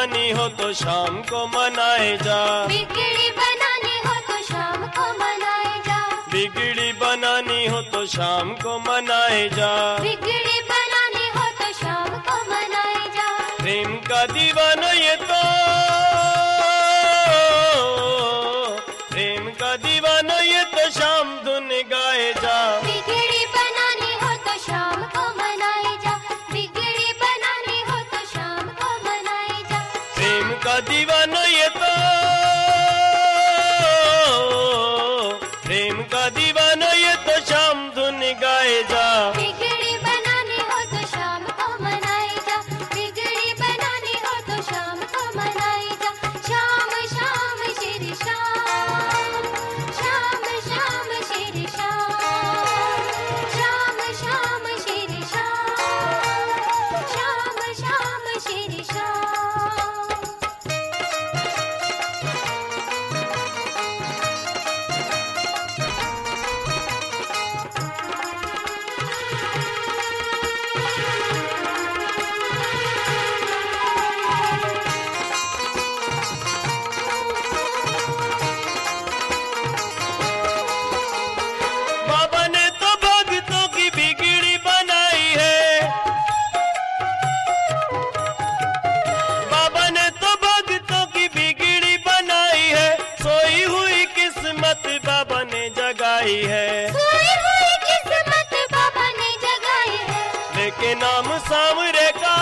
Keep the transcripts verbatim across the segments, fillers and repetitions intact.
बनानी हो तो शाम को मनाए जा, बिगड़ी बनानी हो तो शाम को मनाए जा, बिगड़ी बनानी हो तो शाम को मनाए जा, बिगड़ी बनानी हो तो शाम को मनाए जा। प्रेम का दीवाना ये तो, प्रेम का दीवाना ये तो शाम धुन गाए जा, बिगड़ी बनानी हो तो शाम को मनाए जा, बिगड़ी बनानी हो तो शाम को मनाए जा। प्रेम का दीवाना ये तो, प्रेम का दीवाना ये तो शाम धुन गाए जा, बिगड़ी बनानी हो तो शाम को मनाए जा, बिगड़ी बनानी हो तो शाम को मनाए जा। शाम शाम श्री शाम, शाम शाम श्री शाम, शाम शाम श्री शाम, शाम शाम श्री शाम। बाबा ने तो भक्तों की बिगड़ी बनाई है, बाबा ने तो भक्तों की बिगड़ी बनाई है, सोई हुई किस्मत बाबा ने जगाई है, सोई हुई किस्मत बाबा ने जगाई है, लेके नाम सांवरे का,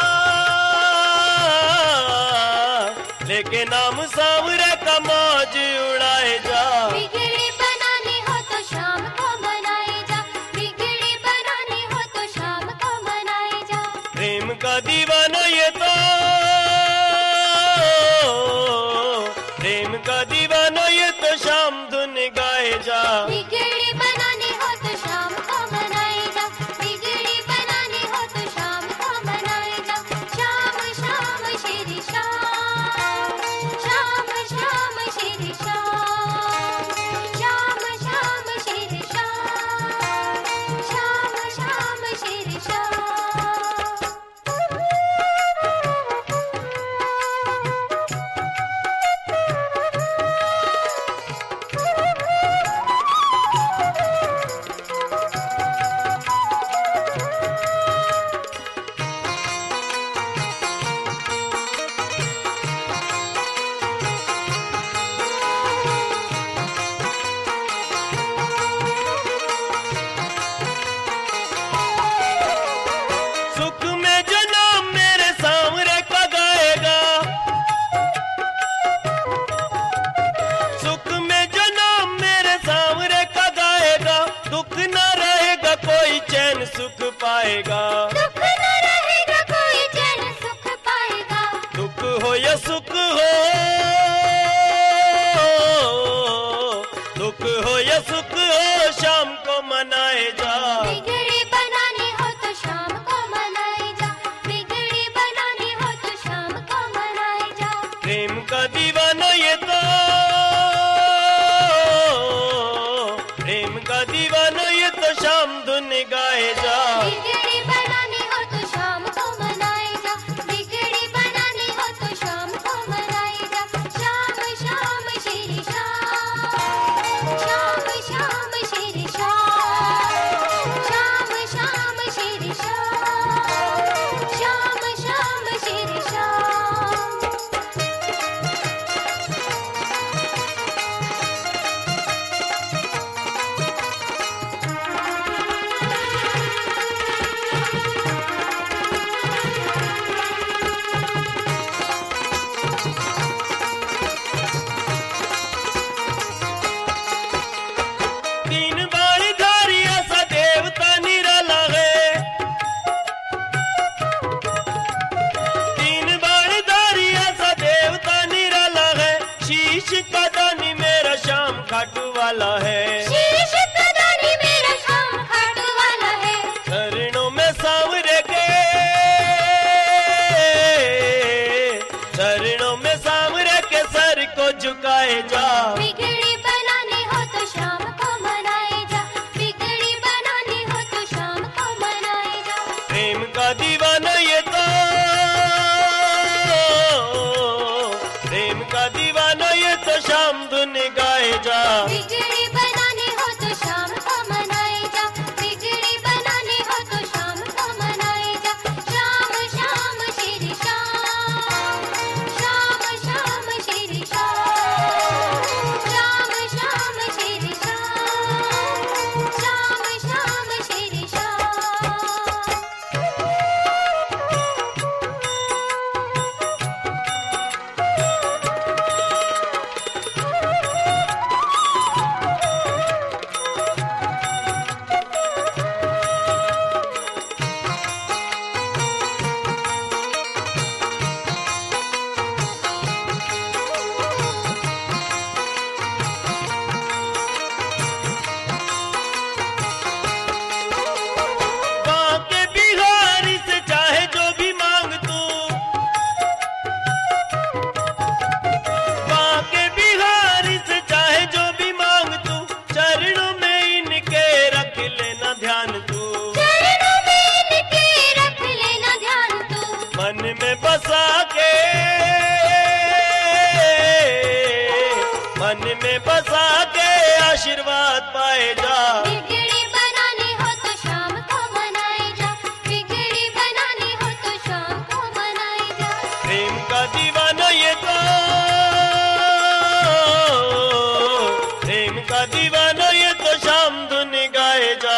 लेके नाम सांवरे का मौज उड़ाए जा, बिगड़ी बनानी हो तो शाम को मनाए जा, बिगड़ी बनानी हो तो शाम को मनाए जा। प्रेम का दीवाना ये तो, प्रेम का दीवाना ये तो शाम धुन गाए जा, बिगड़ी बनानी हो तो शाम को मनाए जा, बिगड़ी बनानी हो तो शाम को मनाए जा। शाम शाम श्री शाम, शाम शाम श्री शाम, शाम शाम श्री शाम, शाम शाम श्री शाम। सुख में जो नाम मेरे सांवरे का गाएगा, सुख में जो नाम मेरे सांवरे का गाएगा, दुख न रहेगा कोई चैन सुख पाएगा, दुख न रहेगा कोई चैन सुख पाएगा, दुख हो या सुख हो, दुख हो या सुख हो शाम को मनाए जा, बिगड़ी बनानी हो तो शाम को मनाए जा, बिगड़ी बनानी हो तो शाम को मनाए जा। प्रेम का दीवाना ये तो, प्रेम का दीवाना ये तो शाम धुन गाए जा, बिगड़ी बनानी हो तो शाम को मनाए जा, बिगड़ी बनानी हो तो शाम को मनाए जा। शाम शाम श्री शाम, शाम शाम श्री शाम, शाम शाम श्री शाम, शाम शाम श्री शाम। तीन बाणी धारी ऐसा देवता निराला है, तीन बाणी धारी ऐसा देवता निराला है, शीश का दानी मेरा शाम खाटू वाला है, शीश का दानी मेरा शाम खाटू वाला है, चरणों में सांवरे के, चरणों में सांवरे के सर को झुकाए जा, बिगड़ी बनानी हो तो शाम को मनाए जा, बिगड़ी बनानी हो तो शाम को मनाए जा। प्रेम का दीवाना ये तो,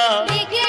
बिगड़ी